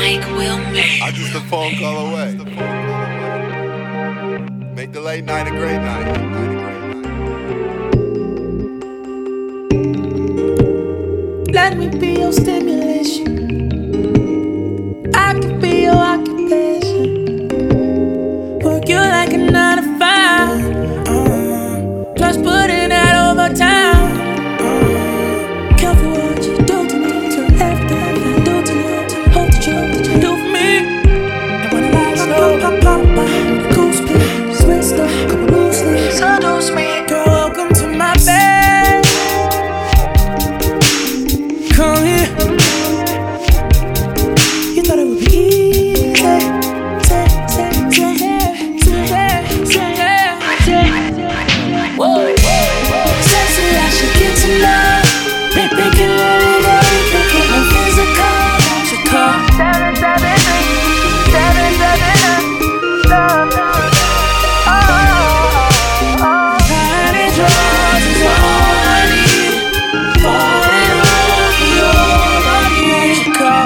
I'm just a phone call away. Make the late night a great night. Let me be your stimulation. I can be your occupation. Work you like a 9 to 5. Plus put in that overtime. Careful what you do to me. To everything I do to you. To hold the truth that you do for me. And when the lights slow, pop by with a cool split. Switch up, couple loose sleeves. Seduce me. Girl, welcome to my bed. Come here. You thought it would be easy. Whoa. Sexy, I should get to know. Make it really good. Make it more physical. Won't you call 773-779. Tiny drugs is all I need. Falling off your body. Won't you call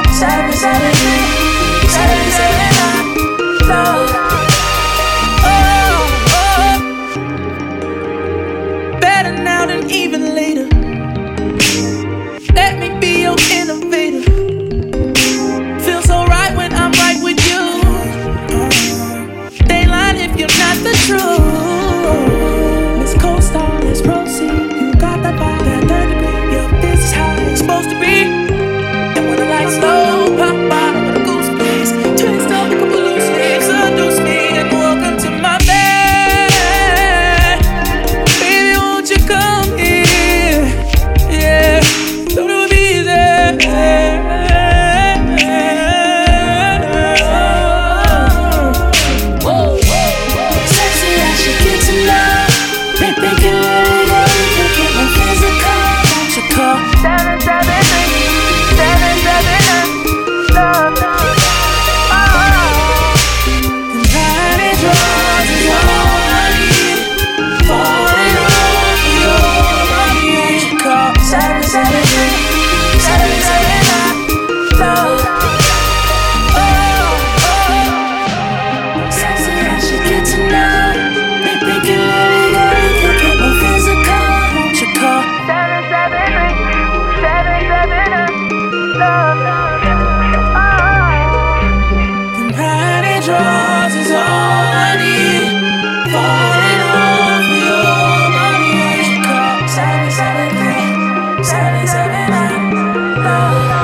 773-779. Better now than even later. Let me be your innovator. Feels so right when I'm right with you. They lying if you're not the truth. Miss Co-Star, let's proceed. You got that vibe, that third degree. Yo, this is how it's supposed to be. And when the lights low, pop by with a goose place. Twist up a couple loose sleeves, seduce me, and welcome to my bed. Baby, won't you come here? Yeah, thought it would be there. Whoa. Sexy, I should get to know. Make it really good. Make it more physical. Won't you call 773-779. And tiny drugs is all I need. Falling off your body. Won't you call 773-779. Sexy, I should get to know. Make it really good. Make it more physical. Won't you call 773-779. And tiny drugs is all I need. Falling off your body. Won't you call 773-779.